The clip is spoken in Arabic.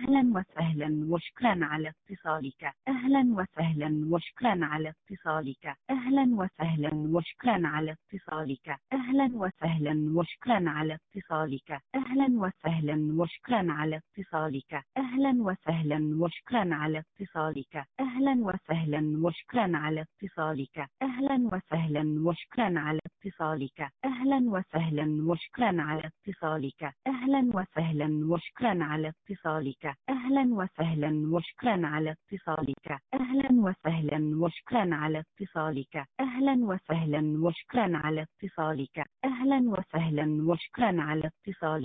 أهلا وسهلا وشكرا على اتصالك. أهلا وسهلا وشكرا على اتصالك. أهلا وسهلا وشكرا على اتصالك. أهلا وسهلا وشكرا على اتصالك. أهلا وسهلا وشكرا على اتصالك. أهلا وسهلا وشكرا على اتصالك. أهلا وسهلا وشكرا على اتصالك. أهلا وسهلا وشكرا على اتصالك. أهلا وسهلا وشكرا على اتصالك. أهلا وسهلا وشكرا على اتصالك. أهلا وسهلا وشكرا على اتصالك. أهلا وسهلا وشكرا على اتصالك. أهلا وسهلا وشكرا على اتصالك. أهلا وسهلا وشكرا على اتصالك.